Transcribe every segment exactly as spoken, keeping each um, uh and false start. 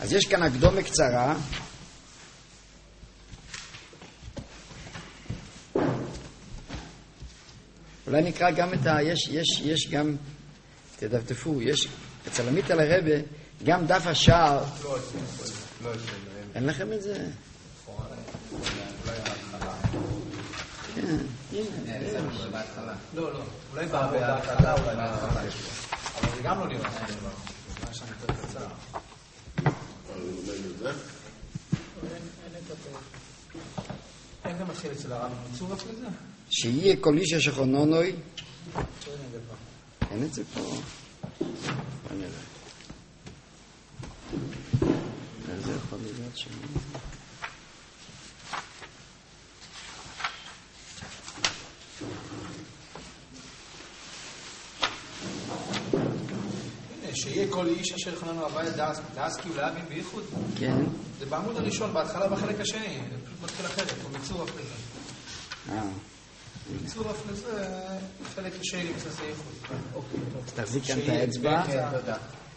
אז יש כאן הקדומה קצרה. אולי נקרא גם את ה... יש, יש, יש גם... תדפתפו, יש... אצל עמית על הרבה, גם דף השער... אין לכם את זה? כן, הנה. לא, לא. אולי בהתחלה, אולי בהתחלה. אבל זה גם לא נראה. מה שאני יותר קצר. איך זה מתחיל אצל הרב? מצור אף לזה? שיהיה כל איש אשר חוננוי. אין את זה פה. בוא נראה. זה יכול להיות שם. שיהיה כל איש אשר חוננו הוויה דאס, דאס כי הוא להבין בייחוד. כן. זה בעמוד הראשון, בהתחלה בחלק השני, זה פשוט מתחיל אחרת, הוא מצור אף לזה. אה. מצור אף לזה, חלק השני קצת זה ייחוד. תחזיק כאן את האצבע. כן, תודה.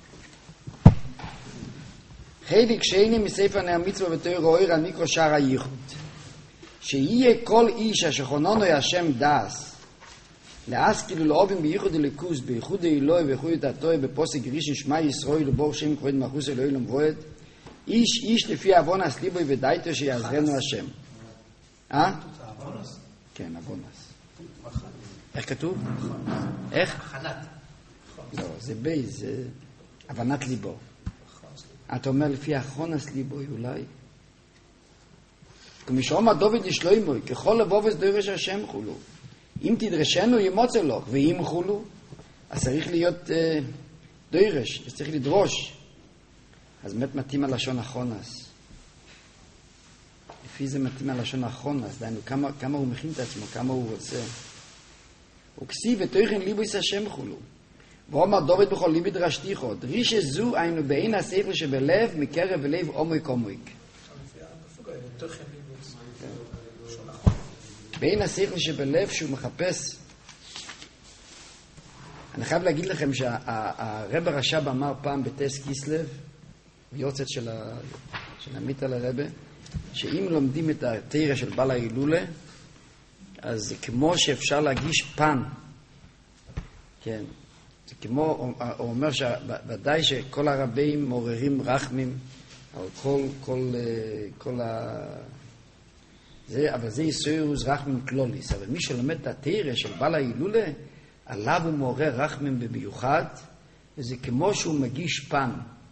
חלק שני מספר המצווה בתורה אויר הנקרא שער הייחוד. שיהיה כל איש אשר חוננו השם דאס. להשכיל לאובים בייחוד הליכוז, בייחוד אלוהי ואיחוד התורה בפוסק ראשון שמע ישראל ובור שם כבוד מלכות אלוהי למבואות, איש איש לפי עוונס ליבו ודאיתו שיעזרנו השם. אה? כן, עוונס. איך כתוב? איך? הכנת. לא, זה בי, זה הבנת ליבו. אתה אומר לפי עוונס ליבו אולי. כמשום דוד לשלוימו, ככל לבובס דורש השם חולו. אם תדרשנו ימוצא לו, ואם חולו, אז צריך להיות אה, דורש, אז צריך לדרוש. אז באמת מתאים הלשון החונס. לפי זה מתאים הלשון החונס, דיינו, כמה, כמה הוא מכין את עצמו, כמה הוא רוצה. הוא כסיב ותוכן ליבויס השם חולו. ואומר דוד בכל ליבי דרשתיכו, דרישה זו היינו בעין השכל שבלב, מקרב ולב עומק עומק. בעין השכל שבלב שהוא מחפש. אני חייב להגיד לכם שהרב הרש"ב אמר פעם בטס קיסלב, יוצאת של, ה... של עמית על הרבה, שאם לומדים את התורה של בעל ההילולה, אז זה כמו שאפשר להגיש פן. כן. זה כמו, הוא אומר שוודאי שכל הרבים מעוררים רחמים על כל, כל, כל ה... זה, אבל זה יסוירוס רחמים כלוליס. אבל מי שלומד את התורה של בעל ההילולה, עליו הוא מעורר רחמים במיוחד, וזה כמו שהוא מגיש פן.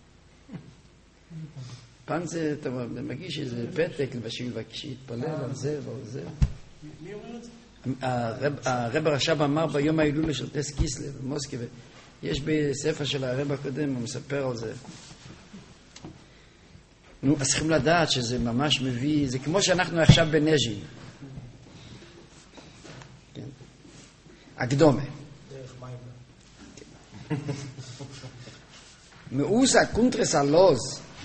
פן זה, אתה מגיש איזה פתק, שיתפלל על זה ועל זה. מי אומר את זה? הרב הרש"ב אמר ביום ההילולה של טס קיסלב במוסקבה, יש בספר של הרב הקודם, הוא מספר על זה. נו, אז צריכים לדעת שזה ממש מביא, זה כמו שאנחנו עכשיו בנז'ין. כן. הקדומה. דרך מים. מאוס הקונטרס הלוז,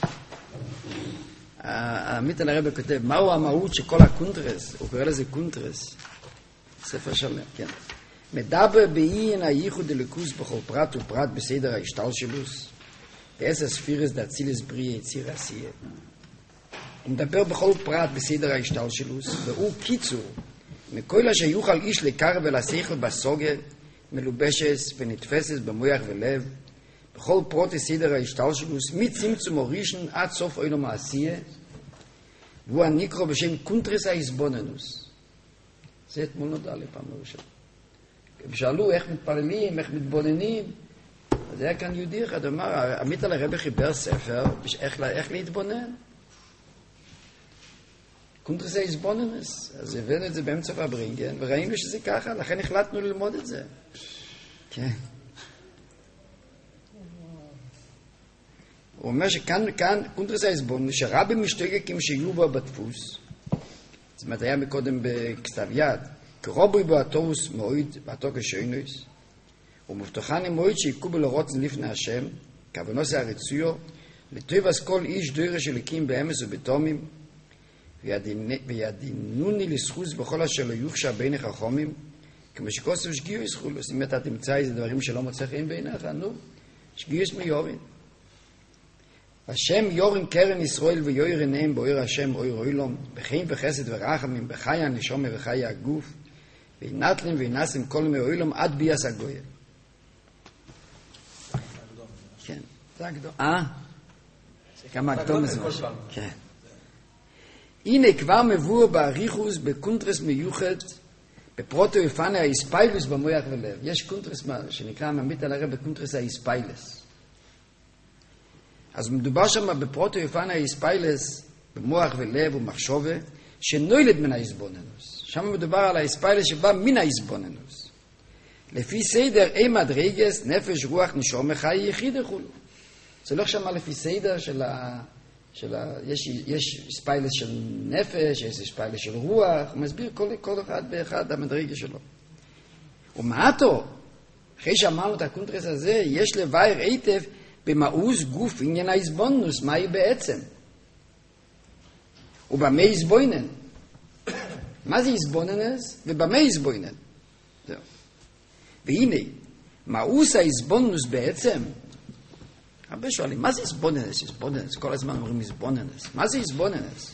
העמית על הרב כותב, מהו המהות שכל הקונטרס, הוא קורא לזה קונטרס, ספר שלם, כן. מדבר בעין הייחוד הליכוז בכל פרט ופרט בסדר ההשתלשלוס, בעשר ספירס דאצילס בריא יציר עשייה. הוא מדבר בכל פרט בסדר ההשתלשלוס, והוא קיצור, מכל אשר יוכל איש לקרב ולשכל בסוגה, מלובשס ונתפסס במוח ולב, בכל פרוט סדר ההשתלשלוס, מצמצום הראשון עד סוף אילו מעשייה, והוא הנקרא בשם קונטרס ההסבוננוס. זה אתמול נודע לי פעם לראשון. הם שאלו איך מתפללים, איך מתבוננים. אז היה כאן יהודי אחד, אמר, עמית על הרב חיבר ספר, איך, איך להתבונן. קונטרס ההסבוננוס. אז הבאנו את זה באמצע פברינגן, וראינו שזה ככה, לכן החלטנו ללמוד את זה. כן. הוא אומר שכאן, כאן, קונטרס ההסבוננוס, שרבים משתגקים שיהיו בו בדפוס, זאת אומרת, היה מקודם בכתב יד, כרובוי בו התורוס מועיד, בעתו כשינויס, ומבטחני מועיד שיקובו לרוצן לפני השם, כוונוס הרצויו, לטויבס כל איש דוירש אליקים באמס ובתומים, וידינוני לסחוס בכל אשר לא יוחשע בעיני חכמים, כמו שכוסף שגיוס חולוס, אם אתה תמצא איזה דברים שלא מוצא חיים בעיניך, נו, שגיוס מיובין. השם יורם קרן ישראל ויוער עיניהם באור השם אור אוילום, בחיים וחסד ורחמים, בחי הנשמה וחי הגוף, וינטלים וינסים כל מאוילום עד ביאס הגויה. כן, זה הגדול. אה? כמה הגדול מזמש. כן. הנה כבר מבוא באריכוס בקונטרס מיוחד, בפרוטו יפנה האיספיילוס במוח ולב. יש קונטרס שנקרא ממית על הרב בקונטרס האיספיילס. אז מדובר שם בפרוטו יפנה האיספיילס במוח ולב ומחשבה, שנוילד מן האיסבוננוס. שם מדובר על האיספיילס שבא מן האיסבוננוס. לפי סדר אי מדרגס, נפש, רוח, נשום, חי, יחיד וכולו. זה לא שמה לפי סדר של ה... של ה... יש, יש ספיילס של נפש, יש ספיילס של רוח, הוא מסביר כל, כל אחד באחד המדרגה שלו. ומעטו, אחרי שאמרנו את הקונטרס הזה, יש לבאר היטב במאוז גוף עניין האיסבוננוס, מהי בעצם? ובמה איסבוינן? מה זה איסבוננס? ובמה איסבוינן? זהו. והנה, מאוס האיסבוננוס בעצם, הרבה שואלים, מה זה איסבוננס? איסבוננס, כל הזמן אומרים איסבוננס. מה זה איסבוננס?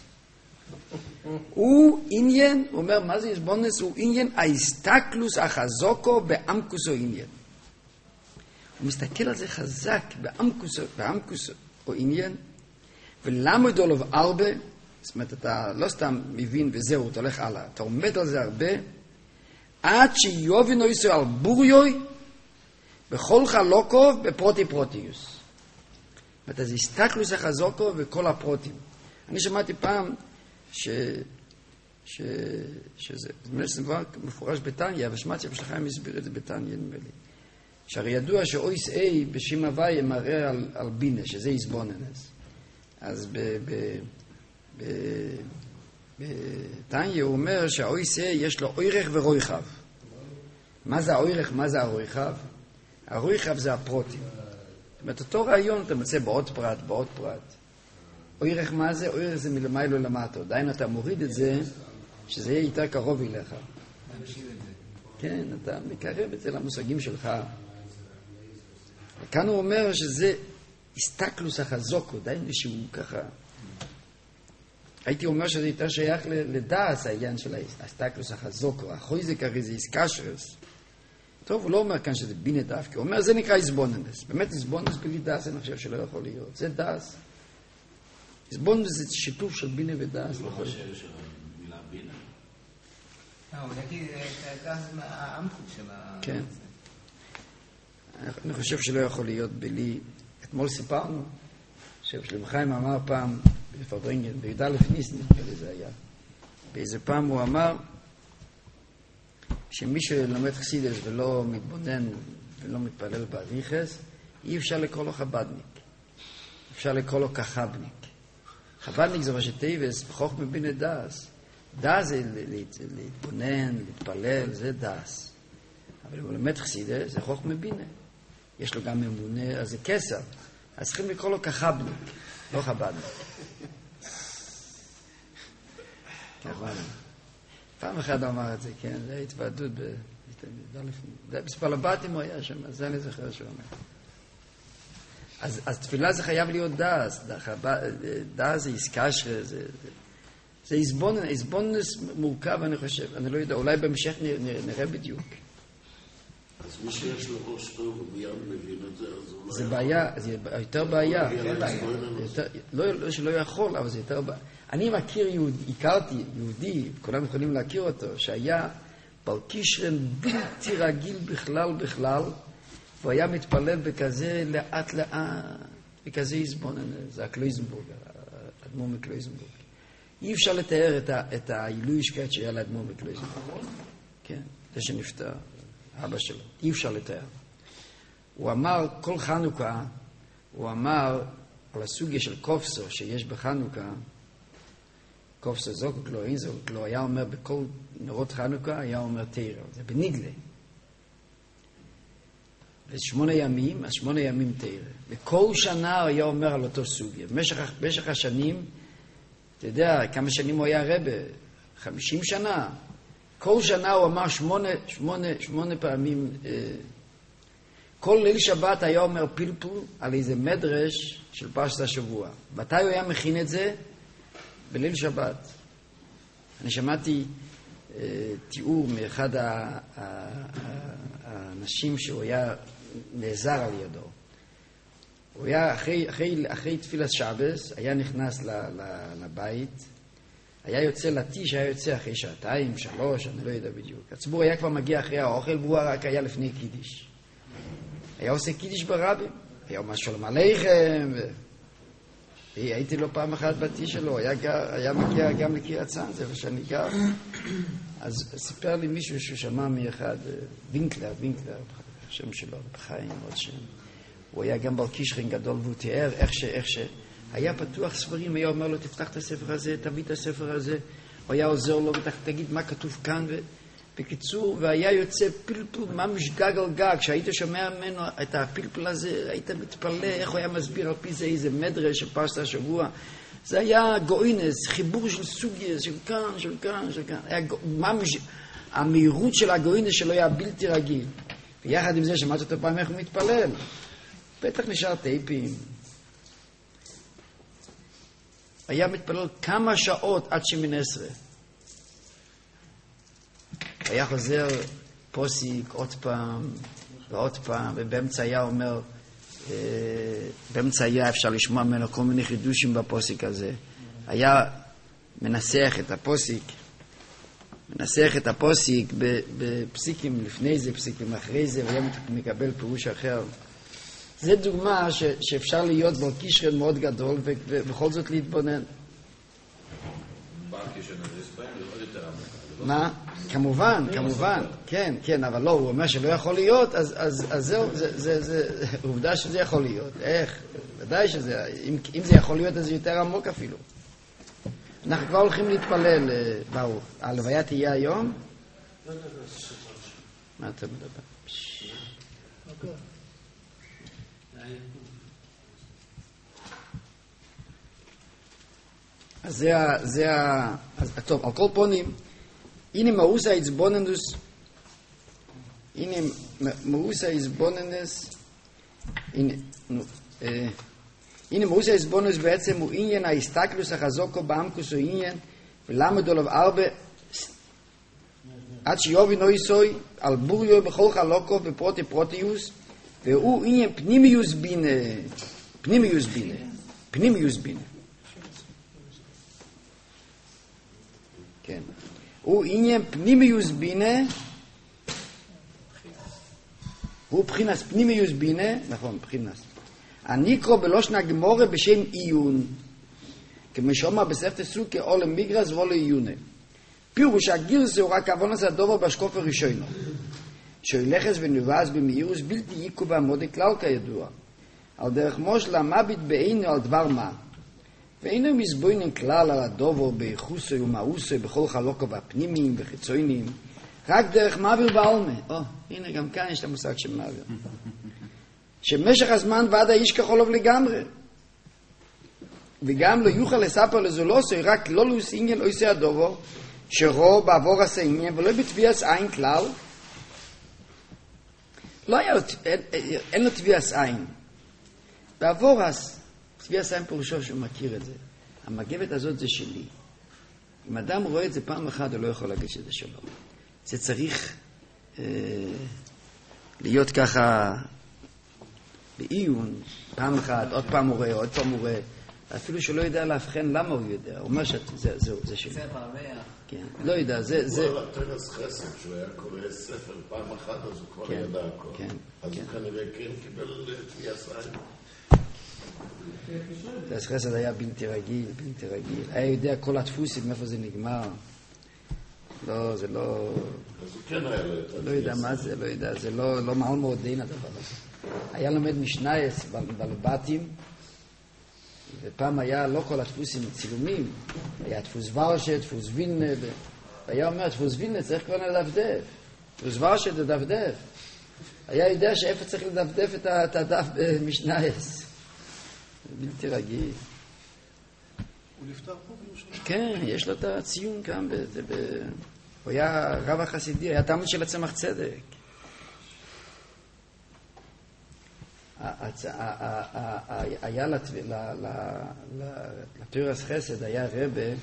הוא עניין, הוא אומר, מה זה איסבוננס? הוא עניין האיסטקלוס החזוקו באמקוס או עניין. הוא מסתכל על זה חזק באמקוס, באמקוס או עניין, ולמד עליו הרבה, זאת אומרת, אתה לא סתם מבין וזהו, אתה הולך הלאה, אתה עומד על זה הרבה, עד שיובינו ישראל על בוריוי, בכל חלוקו בפרוטי פרוטיוס. זאת אומרת, זה הסתכלוס החזוקו וכל הפרוטים. אני שמעתי פעם ש... ש... שזה, זה דבר מפורש בתניה, ושמעתי אבא שלך מסביר את זה בתניה, נדמה לי. שהרי ידוע שאויס איי בשם הוואי מראה על, על בינה, שזה איסבוננס. אז ב... ב... בתניה הוא אומר שהאויס איי יש לו אוירך ורויחב. מה זה האוירך, מה זה הרויחב? הרויחב זה הפרוטים. זאת אומרת, אותו רעיון אתה מצא בעוד פרט, בעוד פרט. אוירך מה זה? אוירך זה מלמיילו למטו. דיין אתה מוריד את זה, שזה יהיה יותר קרוב אליך. כן, אתה מקרב את זה למושגים שלך. וכאן הוא אומר שזה הסתכלוס החזוקו, דיין שהוא ככה. הייתי אומר שזה יותר שייך לדעס העניין של הסתכלוס החזוקו. החויזק הרי זה איסקשרס. טוב, הוא לא אומר כאן שזה בינה דווקא, הוא אומר, זה נקרא איסבוננס. באמת איסבוננס בלי דאס, אני חושב שלא יכול להיות. זה דאס. איסבוננס זה שיתוף של בינה ודאס. לא חושב של מילה בינה. לא, אבל נגיד, דאס מהעמקות של ה... כן. אני חושב שלא יכול להיות בלי... אתמול סיפרנו, ששלם חיים אמר פעם, בפברינגן, בי"א ניסן, זה היה. באיזה פעם הוא אמר, שמי שלומד חסידס ולא מתבונן ולא מתפלל באריכס, אי אפשר לקרוא לו חבדניק. אפשר לקרוא לו כחבניק. חבדניק זה ראשי טייבס, חוכמה בינה דאס. דאס זה להתבונן, להתפלל, זה דאס. אבל אם הוא לומד חסידס, זה חוכמה בינה. יש לו גם אמונה, אז זה כסר. אז צריכים לקרוא לו כחבניק, לא חבדניק. כחבניק. פעם אחד אמר את זה, כן, זה התוועדות בספר הבתים הוא היה שם, זה אני זוכר שהוא אומר. אז, אז תפילה זה חייב להיות דאס, דאס זה איסקשרה, זה, זה איסבוננס, איסבוננס מורכב אני חושב, אני לא יודע, אולי בהמשך נראה בדיוק. אז מי שיש לו ראש טוב ומיד מבין את זה, אז אולי... זה בעיה, זה יותר בעיה. לא שלא יכול, אבל זה יותר בעיה. אני מכיר יהודי, הכרתי יהודי, כולם יכולים להכיר אותו, שהיה בעל קישרן בלתי רגיל בכלל בכלל, והוא היה מתפלל בכזה לאט לאט, בכזה איסבוננס, זה הקלויזנבורג, האדמו"ר מקלויזנבורג. אי אפשר לתאר את, ה, את העילוי שקט שהיה לאדמו"ר מקלויזנבורג. כן, זה שנפטר, אבא שלו. אי אפשר לתאר. הוא אמר, כל חנוכה, הוא אמר על הסוגיה של קופסו שיש בחנוכה, קופסו זוק, לא אין זוק, לא היה אומר בכל נרות חנוכה, היה אומר תירה, זה בניגלה. ושמונה ימים, אז שמונה ימים תירה. וכל שנה היה אומר על אותו סוגיה. במשך, במשך השנים, אתה יודע, כמה שנים הוא היה רבה? חמישים שנה. כל שנה הוא אמר שמונה, שמונה, שמונה פעמים, אה, כל ליל שבת היה אומר פלפול על איזה מדרש של פרשת השבוע. מתי הוא היה מכין את זה? בליל שבת. אני שמעתי אה, תיאור מאחד ה- ה- ה- האנשים שהוא היה נעזר על ידו. הוא היה אחרי, אחרי, אחרי תפילת שבס, היה נכנס ל, ל, לבית, היה יוצא לטיש, היה יוצא אחרי שעתיים, שלוש, אני לא יודע בדיוק. הציבור היה כבר מגיע אחרי האוכל, והוא רק היה לפני קידיש. היה עושה קידיש ברבים, היה אומר שלום עליכם, ו... הייתי לו פעם אחת בטיש שלו, היה, גר, היה מגיע גם לקריית צאן, זה שאני גר. אז סיפר לי מישהו שהוא שמע מאחד, וינקלר, וינקלר, השם שלו, בחיים, עוד שם. הוא היה גם בעל קישרין גדול, והוא תיאר איך ש... איך ש... היה פתוח ספרים, היה אומר לו, תפתח את הספר הזה, תביא את הספר הזה. הוא היה עוזר לו, ותגיד מה כתוב כאן. ו... בקיצור, והיה יוצא פלפול, ממש גג על גג. כשהיית שומע ממנו את הפלפול הזה, היית מתפלא איך הוא היה מסביר על פי זה איזה מדרש של פרשת השבוע. זה היה גוינס, חיבור של סוגיה, של כאן, של כאן, של כאן. היה ממש, המהירות של הגוינס שלו היה בלתי רגיל. ויחד עם זה שמעת אותו פעם איך הוא מתפלל. בטח נשאר טייפים. היה מתפלל כמה שעות עד שמן עשרה. היה חוזר פוסיק עוד פעם ועוד פעם, ובאמצע היה אומר, אה, באמצע היה אפשר לשמוע ממנו כל מיני חידושים בפוסיק הזה. היה מנסח את הפוסיק, מנסח את הפוסיק בפסיקים לפני זה, פסיקים אחרי זה, והיה מקבל פירוש אחר. זה דוגמה ש, שאפשר להיות בו קישרן מאוד גדול ו, ובכל זאת להתבונן. מה? כמובן, כמובן, כן, כן, אבל לא, הוא אומר שלא יכול להיות, אז, אז, אז זהו, זה, זה, זה, עובדה שזה יכול להיות. איך? ודאי שזה, אם, אם זה יכול להיות, אז זה יותר עמוק אפילו. אנחנו כבר הולכים להתפלל, ברוך. הלוויה תהיה היום? לא, לא, לא. מה אתה מדבר? אוקיי. אז זה ה... זה ה... אז טוב, על כל פונים, הנה מאוס ההצבוננוס, הנה מאוס ההצבוננוס, הנה, נו, אה, הנה מאוס ההצבוננוס בעצם הוא עניין ההסתכלוס החזוקו בעמקוס הוא עניין, ולמד עליו ארבע, עד שיובי נויסוי, על בוריו בכל חלוקו בפרוטי פרוטיוס, והוא עניין פנימיוס בינה, פנימיוס בינה, פנימיוס בינה. כן. הוא עניין פנימיוס בינה, הוא בחינס פנימיוס בינה, נכון, בחינס. הניקרו בלושנה גמורה בשם עיון, כמו שאומר בספר סוכה או למיגרס ולא עיונה. פירוש הגרסה הוא רק אבונס הדובר בשקוף הראשונו. שהולכס ונבאז במהירוס בלתי ייקו בעמודי כלל כידוע. על דרך מושלה מביט בעינו על דבר מה. ואינו מסבוינן כלל על הדובר ביחוסוי ומאוסוי בכל חלוקו והפנימיים וחיצויניים. רק דרך מעביר בעלמה. או, הנה גם כאן יש את המושג של מעביר. שמשך הזמן ועד האיש כחולוב לגמרי. וגם לא יוכל לספר לזולוסוי, רק לא לוס עניין לא יעשה הדובר, שרו בעבור עשה עניין ולא בתביעס עין כלל. לא היה, אין, אין לו תביעס עין. בעבור עש, תביעס עין פירושו שהוא מכיר את זה. המגבת הזאת זה שלי. אם אדם רואה את זה פעם אחת, הוא לא יכול להגיד שזה שלו. זה צריך אה, להיות ככה בעיון, פעם אחת, עוד פעם הוא רואה, עוד פעם הוא רואה. אפילו שלא יודע להבחן למה הוא יודע. הוא אומר שזה זה, זה שלי. זה פרמיה. כן, לא יודע, זה... זה... הוא על הטרס חסד, שהוא היה קורא ספר פעם אחת, אז הוא כבר כן, ידע הכל. כן, אז כן. הוא כנראה כן קיבל תביעס עין. טרס חסד היה בלתי רגיל, בלתי רגיל. היה יודע כל הדפוסים, מאיפה זה נגמר. לא, זה לא... אז הוא כן היה לו את לא יודע מה זה, לא יודע, זה לא, לא מעל מאוד דין הדבר הזה. היה לומד משנייס בלבטים, ופעם היה לא כל הדפוסים צילומים, היה דפוס ורשה, דפוס וילנה, והיה אומר, דפוס וילנה צריך כבר לדפדף, דפוס ורשה לדפדף. היה יודע שאיפה צריך לדפדף את הדף במשנייס. זה בלתי רגיל. הוא נפטר פה בירושלים? כן, יש לו את הציון כאן, הוא היה רב החסידי, היה תלמיד של הצמח צדק. היה לתירס חסד, היה רבה,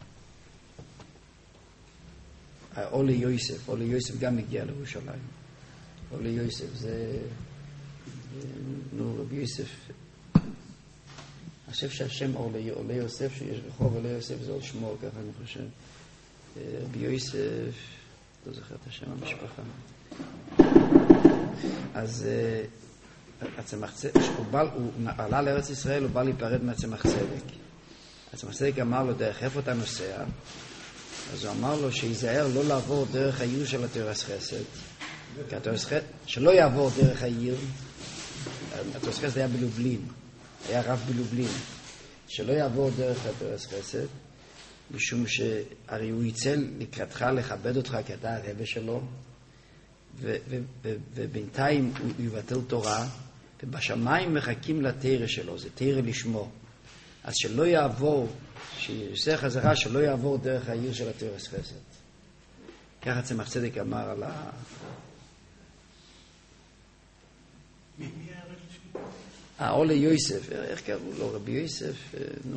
אולי יוסף, אולי יוסף גם הגיע לירושלים. אולי יוסף, זה, נו, רבי יוסף, אני חושב שהשם אולי יוסף, שיש רחוב אולי יוסף, זה עוד שמו, ככה אני חושב. רבי יוסף, לא זוכר את השם המשפחה. אז הצמח צדק, הוא עלה לארץ ישראל, הוא בא להיפרד מהצמח צדק. הצמח צדק אמר לו, דרך איפה אתה נוסע? אז הוא אמר לו שיזהר לא לעבור דרך העיר של התירס חסד. כי התירס חסד, שלא יעבור דרך העיר, התירס חסד היה בלובלין, היה רב בלובלין, שלא יעבור דרך התירס חסד, משום שהרי הוא יצא לקראתך לכבד אותך כי אתה הרבה שלו, ובינתיים הוא יבטל תורה, ובשמיים מחכים לתירה שלו, זה תירה לשמו. אז שלא יעבור, שיעשה חזרה, שלא יעבור דרך העיר של התירס חסד. ככה צמח צדק אמר על ה... מי היה רבי שלי? האולי יוסף, איך קראו לו? רבי יוסף, נו...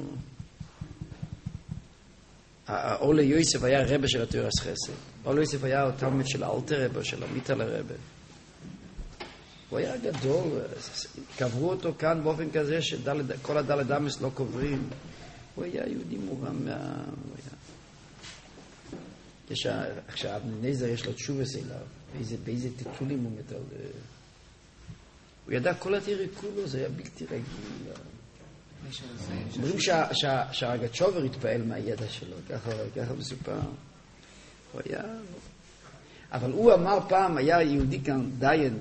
האולי יוסף היה רבה של התירס חסד. אולי יוסף היה תלמיד של האלטר רבה, של המיטל הרבה. הוא היה גדול, קברו אותו כאן באופן כזה שכל הדלת אמס לא קוברים. הוא היה יהודי מורם מה... יש... עכשיו, אבנזר יש לו תשובס אליו, באיזה, באיזה טיטולים הוא מטל... הוא ידע כל התירי כולו, זה היה בלתי רגיל. אומרים שהרגצ'ובר התפעל מהידע שלו, ככה מסופר. הוא היה... אבל הוא אמר פעם, היה יהודי כאן דיין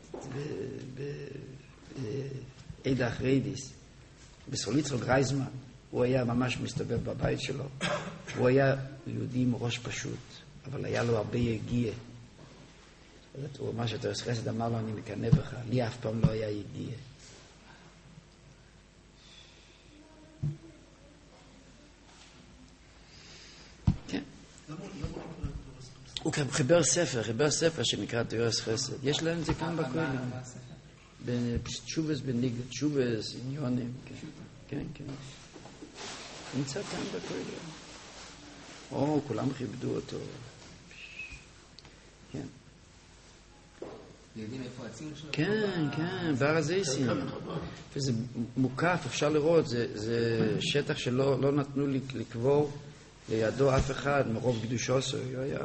בעדה אחריידיס, בסוליצרו גרייזמן, הוא היה ממש מסתובב בבית שלו. הוא היה יהודי עם ראש פשוט, אבל היה לו הרבה יגיע. הוא אמר שתירס חסד אמר לו, אני מקנא בך, לי אף פעם לא היה יגיע. כן. הוא חיבר ספר, חיבר ספר שנקרא תירס חסד. יש להם זה כאן בכהנים. תשובס בניגד, תשובס, עניונים. כן, כן. נמצא כאן בכהנים. או, כולם כיבדו אותו. כן. יודעים איפה הציון שלו? כן, כן, בהר הזיסים. וזה מוקף, אפשר לראות, זה שטח שלא נתנו לקבור לידו אף אחד, מרוב קדושו עשו.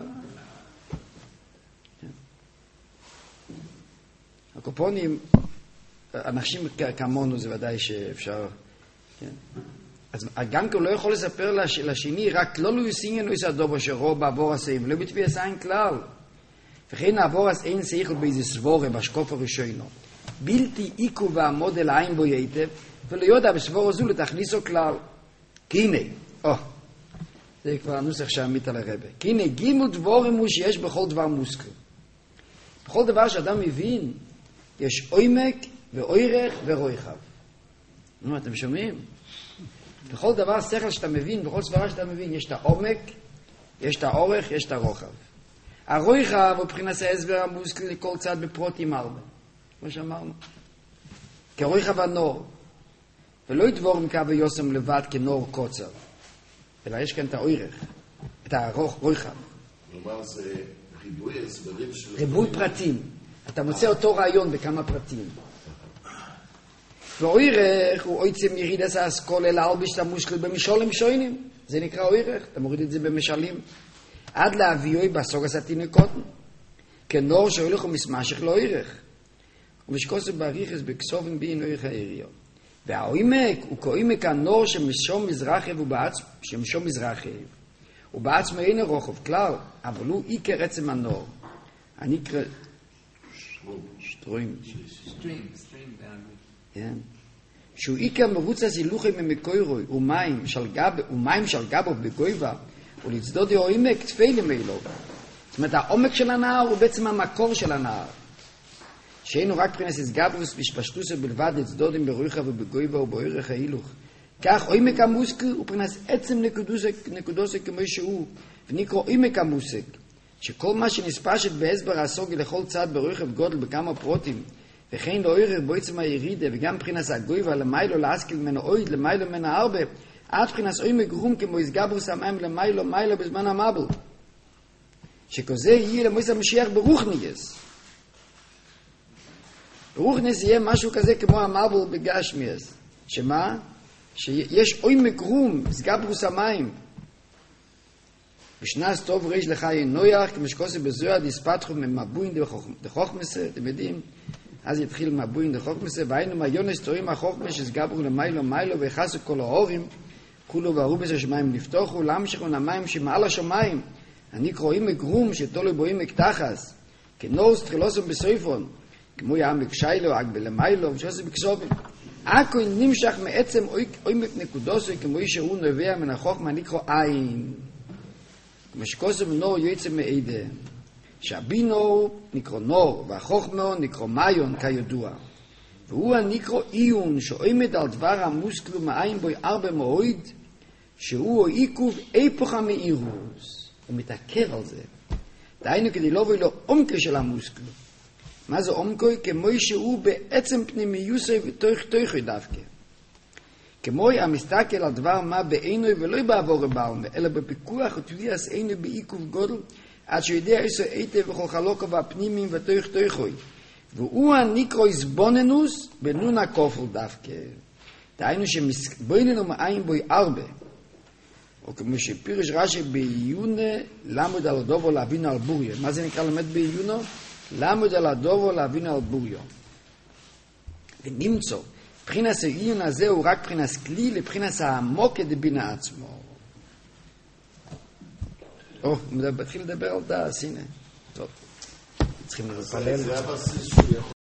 הקופונים, אנשים כמונו זה ודאי שאפשר, כן. אז גם כי הוא לא יכול לספר לשני, רק לא לויסינגן לא יסעדו שרוב בעבור הסעים, לא בתביע סיין כלל. וכן העבור הסעים שייכל באיזה סבורה, בשקוף הראשונו. בלתי איקו והמודל העין בו יתב, ולא יודע בסבורה זו לתכניסו כלל. כי הנה, או, זה כבר הנוסח שעמית על הרבה. כי הנה, גימו דבורים הוא שיש בכל דבר מוסקר. בכל דבר שאדם מבין, יש עומק ואורך ורויחב. נו, אתם שומעים? בכל דבר שכל שאתה מבין, בכל סברה שאתה מבין, יש את העומק, יש את האורך, יש את הרוחב. הרויחב הוא מבחינת ההסבר המושכל לכל צד בפרוטים הרבה. כמו שאמרנו. כרויחב הנור. ולא ידבור מקו ויוסם לבד כנור קוצר. אלא יש כאן את האורך, את הרויחב. כלומר זה ריבוי הסברים של... ריבוי פרטים. אתה מוצא אותו רעיון בכמה פרטים. ואוירך הוא עוצם ירידס האסכולה להלביש את המושכל במשולים שוינים. זה נקרא אוירך, אתה מוריד את זה במשלים. עד להביאוי בסוגס התינוקותן. כנור שהולך ומסמשך לאוירך. ומשקוסו בריחס בכסובן בין אוירך העיריון. והעומק הוא כעומק הנור שמשום מזרחי שמשום מזרחי. הוא בעצמו אין הרוחב כלל, אבל הוא עיקר עצם הנור. אני אקרא... שטרוים. סטרים, סטרים באנגלית. כן. שהוא עיקר מרוץ הזילוחי ממקוירוי ומים של גב ומים של גבו בגויבה ולצדוד העומק תפלים אלו. זאת אומרת העומק של הנהר הוא בעצם המקור של הנהר. שאינו רק פרנס גברוס ושפשטוסו בלבד לצדודים ברויחה ובגויבה ובאורך ההילוך. כך עומק המוסק הוא פרנס עצם נקודוסו כמו שהוא ונקרא עומק המוסק. שכל מה שנספשת בהסבר הסוגי לכל צד ברויחה וגודל בכמה פרוטים וכן לא עורר בעצם הירידה, וגם מבחינת הגויבה למיילו להשכיל ממנו אויד, למיילו ממנו הרבה, עד מבחינת אוי מגרום כמו הסגברוס המים למיילו מיילו בזמן המבל. שכזה יהיה למועצת המשיח ברוחניגס. ברוחניגס יהיה משהו כזה כמו המבל בגשמיאס. שמה? שיש אוי מגרום, הסגברוס המים. בשנס טוב ריש לחיי נויח, כמו שכוסי בזויה דיספתחו ממבוין דחוכמסה, אתם יודעים? אז יתחיל מבוין דחוכמסה, והיינו מהיונס תורים החוכמה שסגברו למיילו מיילו ויחסו כל ההורים, כולו והרובס השמיים לפתוחו, להמשכו נמים שמעל השמיים, אני קרואים מגרום שתולו בואים מקתחס, כנורס תחילוסם בסויפון, כמו יעמק שיילו, אגבי למיילו, ושעושה בקסובים. אקו נמשך מעצם עומק נקודוסו, כמו איש שהוא נובע מן החוכמה, נקרא עין. כמו שכוסם נור יוצא מעידה. שהבינו נקרא נור, והחוכמה נקרא מיון כידוע. והוא הנקרא עיון שעומד על דבר המוסקלו מעין בו ארבע מועד, שהוא עיכוב איפוך המאירוס. הוא מתעכב על זה. דהיינו כדי לא בו לו עומקה של המוסקלו. מה זה עומקו? כמו שהוא בעצם פנימיוסי ותוך תוכי דווקא. כמו המסתכל על דבר מה בעינו ולא בעבור בעלמה, אלא בפיקוח ותביאס עינו בעיכוב גודל, עד שיודע איסו היטב וכל חלוקו והפנימיים ותוך תוכי. והוא הנקרא הסבוננוס בנון הכופל דווקא. דהיינו שמסבוננו מעין בוי ארבע. או כמו שפירש רש"י בעיונה למוד על הדובו להבינו על בוריו. מה זה נקרא למד בעיונו? למוד על הדובו להבינו על בוריו. ונמצא, מבחינת העיון הזה הוא רק מבחינת כלי לבחינת העמוק דבינה עצמו. או, מתחיל לדבר על דס, הנה. טוב. צריכים להתפלל. זה הבסיס שהוא יכול